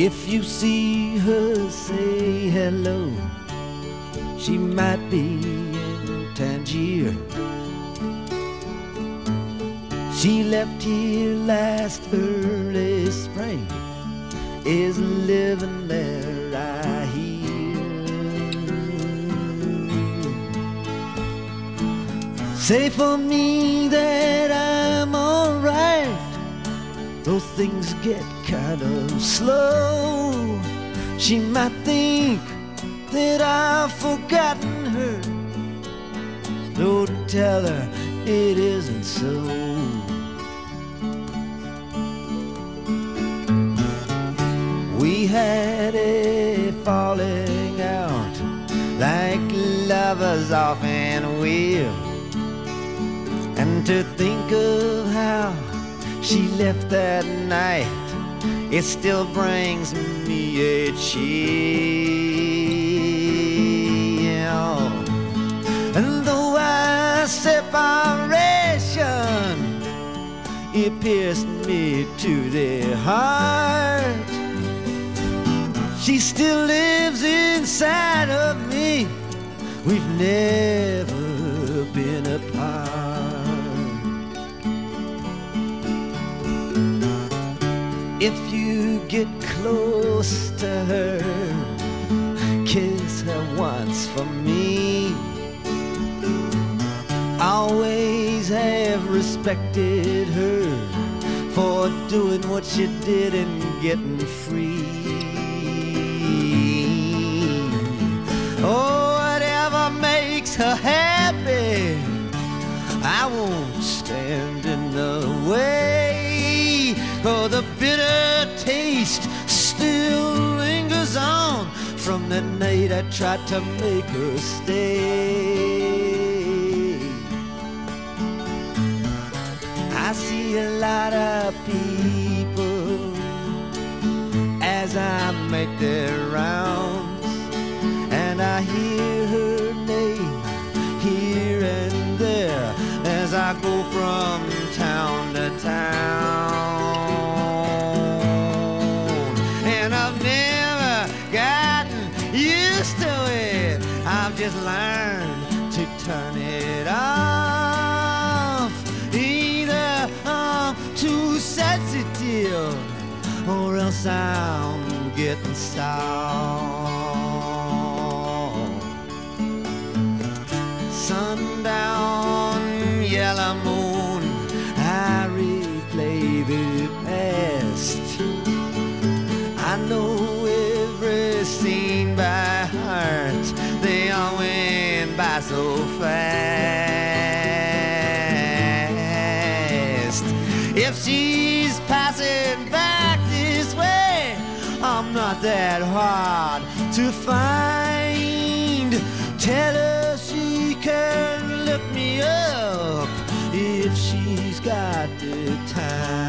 If you see her, say hello. She might be in Tangier. She left here last early spring, is living there, I hear. Say for me that I'm alright, though things get kind of slow. She might think that I've forgotten her, so tell her it isn't so. We had a falling out, like lovers often will. And to think of how she left that night, it still brings me a chill. And though our separation, it pierced me to the heart, she still lives inside of me. We've never been apart. If you get close to her, kiss her once for me. Always have respected her for doing what she did and getting free. Oh, whatever makes her happy, I won't stand in the way. Oh, the bitter taste still lingers on from the night I tried to make her stay. I see a lot of people as I make their rounds, and I hear her name here and there as I go from town to town. And I've never gotten used to it, I've just learned to turn it off. Either I'm too sensitive, or else I'm getting soft. Sundown, yellow moon, I replay the past. I know every scene by heart, they all went by so fast. If she's passing back this way, I'm not that hard to find. Tell her she can look me up if she's got the time.